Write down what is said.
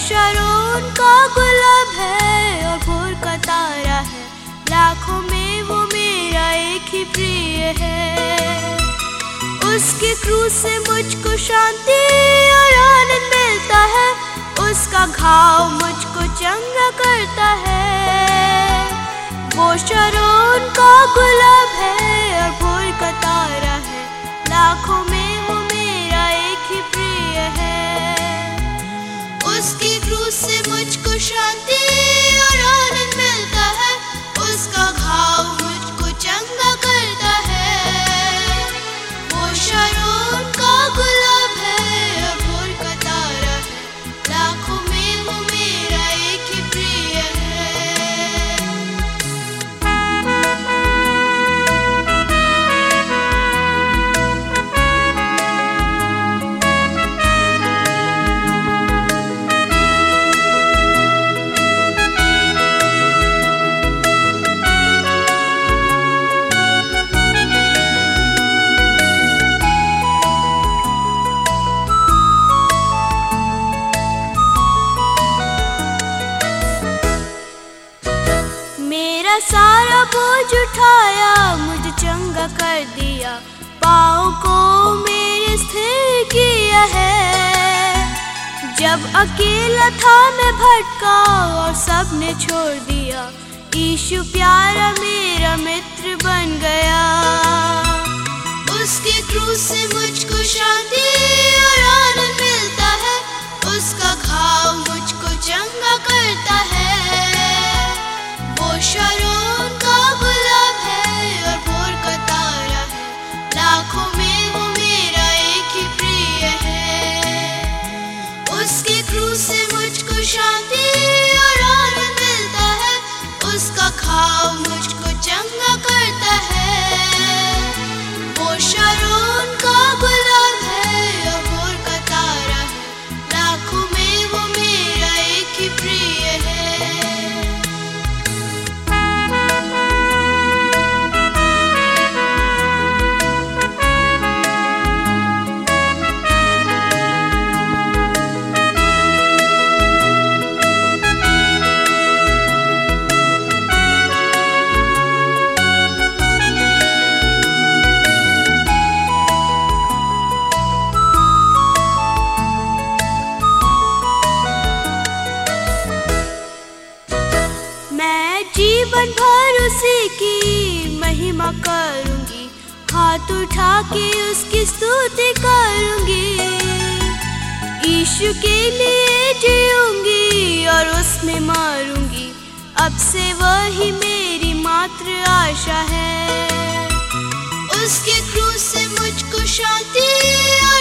शरोन का गुलाब है और भोर का तारा है, लाखों में वो मेरा एक ही प्रिय है। उसके क्रूस से मुझको शांति और आनंद मिलता है, उसका घाव मुझको चंगा करता है। वो शरोन का गुलाब है और भोर का तारा है, लाखों में वो मेरा एक ही प्रिय है। उसके क्रूस से मुझको शांति और आनंद मिलता है, उसका घाव मुझको चंगा करता है। वो शरोन का गुलाब है और भोर का तारा है, लाखों में वो मेरा एक ही प्रिय है। सारा बोझ उठाया, मुझे चंगा कर दिया, पाँव को मेरे स्थिर किया है। जब अकेला था मैं भटका और सबने छोड़ दिया, यीशु प्यारा मेरा मित्र बन गया। उसके क्रूस से मुझको शांति और आनंद मिलता है, उसका घाव मुझको चंगा करता है। वो शरोन का गुलाब है और भोर का तारा है, लाखों में वो मेरा एक ही प्रिय है। उसके क्रूस से मुझको शांति और आनंद मिलता है, उसका घाव मुझको चंगा करता है। वो शरोन का गुलाब है और भोर का तारा है, लाखों में वो मेरा एक ही प्रिय है। जीवन भर उसी की महिमा करूंगी, हाथ उठा के उसकी स्तुति करूंगी। यीशु के लिए जीऊंगी और उसमें मरूंगी, अब से वही मेरी मात्र आशा है। उसके क्रूस से मुझको शांति